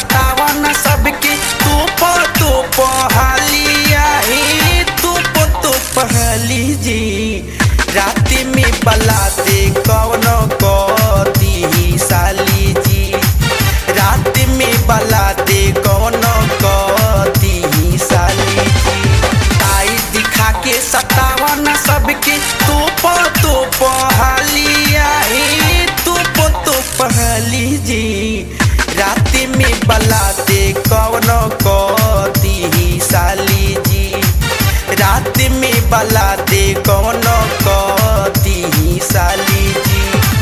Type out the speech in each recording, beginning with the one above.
सतावन सबके तू पहालिया ही तू पहली जी रात में बलाते कौन कदी साली जी रात में बलाते कौन कदी साली जी ताई दिखा के सतावन सबके तू पहालिया ही तू पहली जी रात में बलाते कौन कदी साली जी रात में बलाते कौन कदी साली जी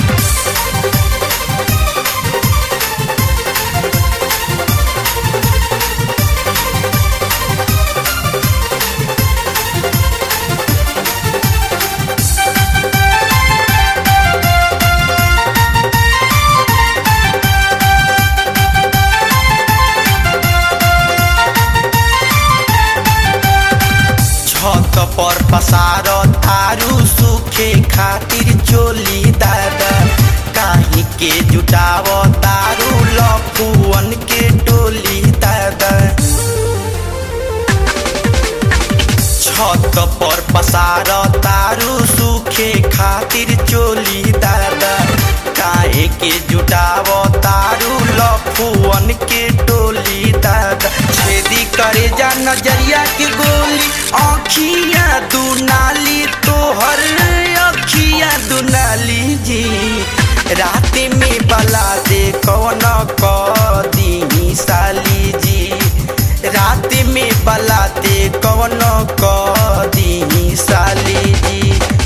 छत पर पसार तारू सूखे खातिर चोली दादा काहे के जुटाव तारू लफुअन के टोली दादा छत पर पसार तारू सूखे खातिर चोली दादा काहे के जुटाव तारू लफुअन के टोली दादा छेदी करे जा नजरिया के गोली आँखिया दुनाली तोहर अखिया दुनाली जी रात में बला दे कौन कदी साली जी रात में बला दे कौन कदी साली जी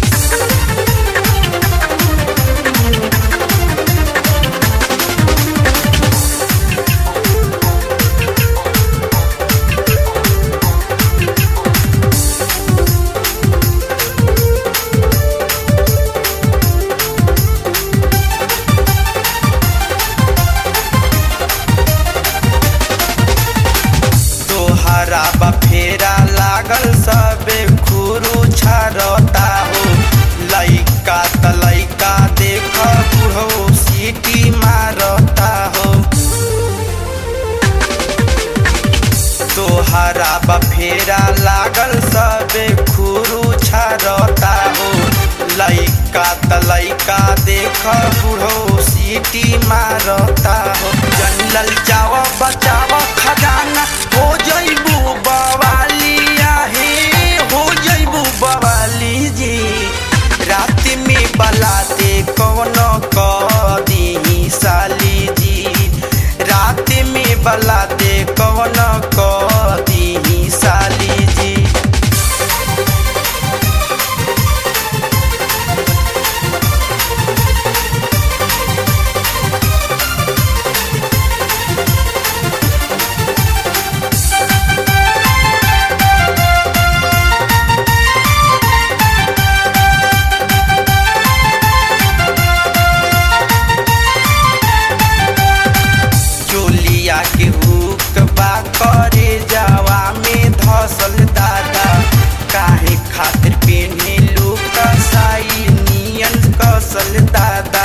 तोहरा बफेरा लागल सबे खुरू छरता हो लइका त लइका देख बुढ़ो सीटी मारता हो तोहरा बफेरा लागल सबे खुरू छरता हो लइका त लइका देख बुढ़ो सीटी मारता हो जंगल जाव बचाव खजाना हो जइबू बवालिया हे हो जइबू बवाली जी रात में बलाते कौन कदी साली जी रात में बलाते कौन कदी साली जी के हुक बा करे जावा में धसल दादा काहे खातिर पेने लोग साई नियन कसल दादा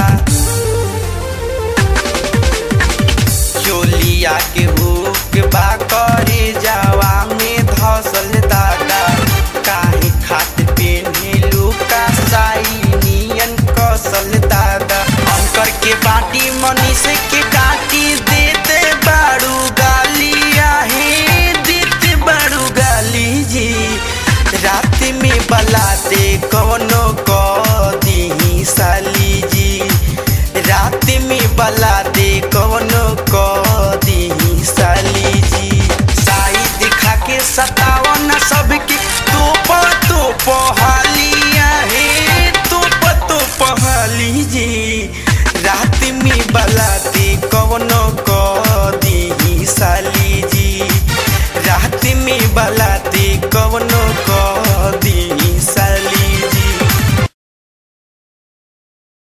चोलिया के हुक बा करे जावा में धसल दादा काहे खातिर पेने लोग साई नियन कसल दादा अंकर के बाटी मनीष के काटी देते बारू गालिया हे देते बारू गाली जी रात में बलाते कौनो कदी साली जी रात में बलाते कौनो कदी साली जी साई दिखा के सतावन सबके तू पहालिया हे तू पहाली जी रात में बलाते